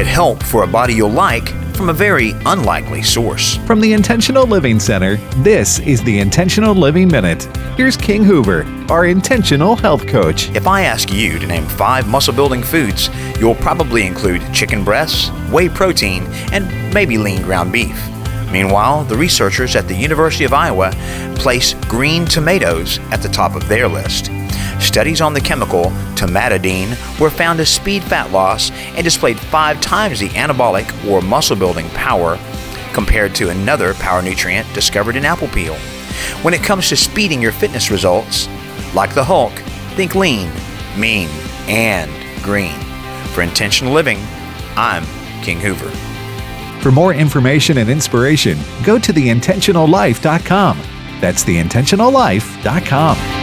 Get help for a body you'll like from a very unlikely source. From the Intentional Living Center, this is the Intentional Living Minute. Here's King Hoover, our intentional health coach. If I ask you to name 5 muscle-building foods, you'll probably include chicken breasts, whey protein, and maybe lean ground beef. Meanwhile, the researchers at the University of Iowa place green tomatoes at the top of their list. Studies on the chemical tomatidine were found to speed fat loss and displayed 5 times the anabolic or muscle-building power compared to another power nutrient discovered in apple peel. When it comes to speeding your fitness results, like the Hulk, think lean, mean, and green. For intentional living, I'm King Hoover. For more information and inspiration, go to theintentionallife.com. That's theintentionallife.com.